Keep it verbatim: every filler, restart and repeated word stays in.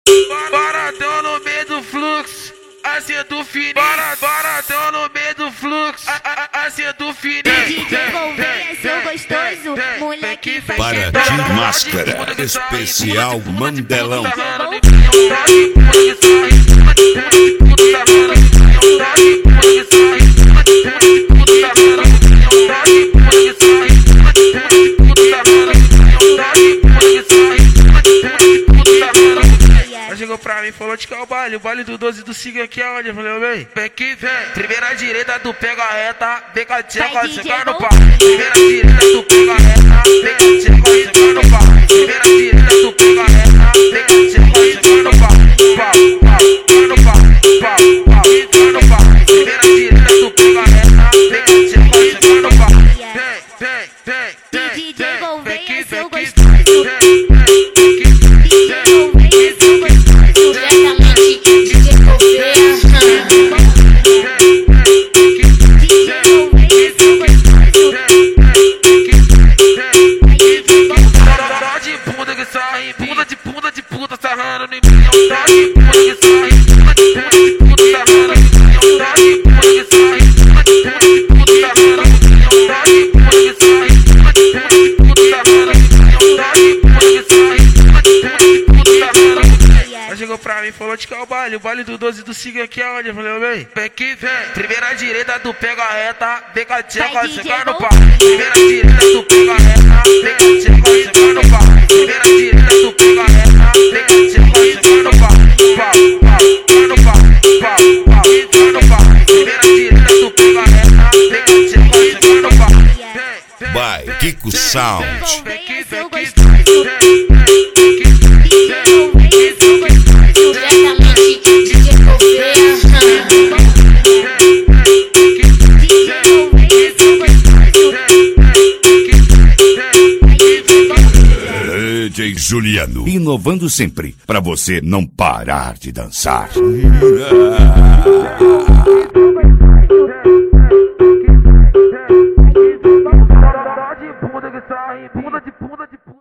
Paradão no meio do fluxo, assim do fininho. Paradão no meio do fluxo, assim do fininho. D J Gouveia, seu gostoso, moleque faz Para de máscara, especial Mandelão. Chegou pra mim, falou de que é o baile, o baile do doze do Siga aqui é onde? Eu falei, vem, vem aqui, vem. Primeira direita, tu pega a reta, vem com a tcheca, chegar no pau. Primeira direita, tu pega a reta, vem com a tcheca, chegar no pau. Primeira direita, tu pega a reta, vem com a tcheca, chegar no pau. Pau, pau, chegar no pau, pau, pau, chegar no pau. Primeira direita, tu pega a reta, vem com a tcheca, chegar no pau. Vem, vem, vem, vem, D J Gouveia, seu vem, gostoso. Bunda de bunda de puta sarrando em mim. Tá de bunda que sai, bunda de bunda de puta sarrando em mim. Tá de bunda que sai, bunda de bunda de puta sarrando em mim. Tá de bunda que sai, bunda de bunda de puta sarrando em mim. Tá de bunda que sai, bunda de bunda de puta sarrando em mim. Ela chegou pra mim, falou de que é o baile, o baile do doze do Siga aqui é onde? Eu falei, vem, vem aqui, vem. Primeira direita, tu pega a reta, vem com a tcheca, chegar no pau. Primeira direita, tu pega a reta, vem com a tcheca, chegar no pau. Primeira direita, tu pega a reta, vem com a tcheca, chegar no pau. Pau, pau, chegar no pau, pau, pau, chegar no pau. Primeira direita, tu pega a reta, vem com a tcheca, chegar no pau. Vem, By Kiko Sound. vem aqui, vem seu aqui, gostoso. vem, vem aqui. D J Gouveia, seu gostoso. Diretamente D J Gouveia. D J Juliano, inovando sempre, pra você não parar de dançar.